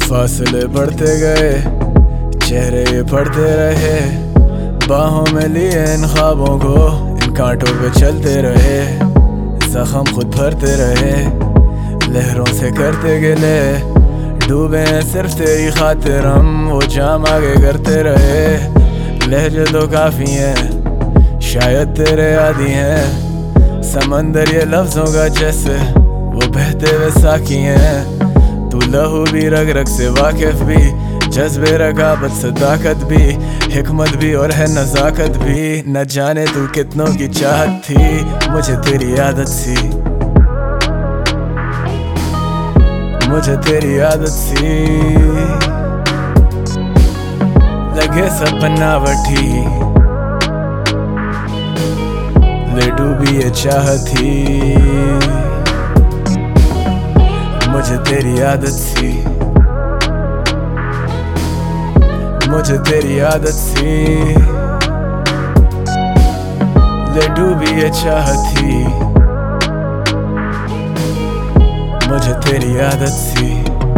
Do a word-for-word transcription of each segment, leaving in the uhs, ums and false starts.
फासले बढ़ते गए, चेहरे ये पड़ते रहे, बाहों में लिए इन ख्वाबों को, इन कांटों पे चलते रहे, जख्म खुद भरते रहे, लहरों से करते गिले, डूबे हैं सिर्फ तेरी खातिर हम, वो जाम आगे करते रहे। लहजे तो काफी हैं, शायद तेरे आदि हैं, समंदर ये लफ्जों का जैसे वो बहते हुए साकी हैं। तू लहू भी रग रग से वाकिफ भी, जज्बे रकाबत सदाकत भी, हिकमत भी और है नजाकत भी। न जाने तू कितनों की चाहत थी, मुझे तेरी आदत सी, मुझे तेरी आदत सी लगे सब बनावटी, ले डूबी ये चाहती, मुझे तेरी आदत सी, मुझे तेरी आदत सी ले डूबी ये चाहती, मुझे तेरी आदत सी।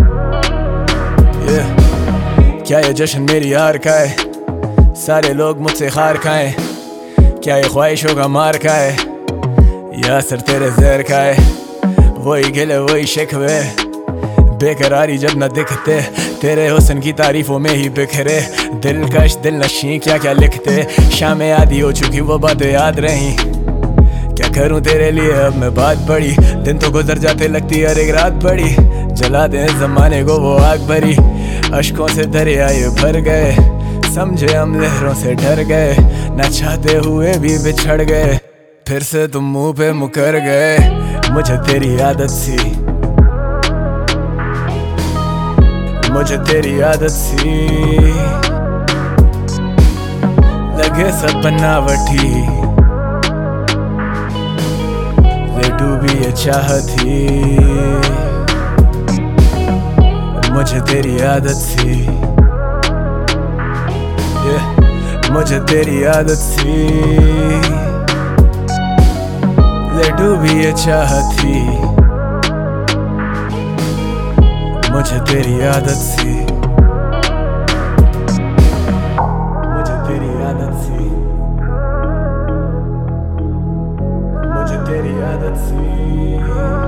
yeah. क्या ये जश्न मेरी हार का है, सारे लोग मुझसे हार खाएं, क्या ये ख्वाहिशों का मार का है, या असर तेरे जहर का है। वही गिले वही शिकवे, बेकरारी जब न दिखते, तेरे हुस्न की तारीफों में ही बिखरे, दिलकश दिल नशी क्या क्या लिखते। शामें आधी हो चुकी वो बातें याद रही, क्या करूं तेरे लिए अब मैं बात बड़ी, दिन तो गुजर जाते लगती हर एक रात बड़ी, जला दे जमाने को वो आग भरी, अश्कों से दरिया ये भर गए, समझे हम लहरों से डर गए, न चाहते हुए भी बिछड़ गए, फिर से तुम मुंह पे मुकर गए। मुझे तेरी आदत सी, मुझे तेरी आदत सी लगे सब बनावटी, ले डूबी ये चाहती, मुझे तेरी आदत सी, yeah. मुझे तेरी आदत सी ले डूबी ये चाहती, मुझे तेरी आदत सी, मुझे तेरी आदत सी, मुझे तेरी आदत सी।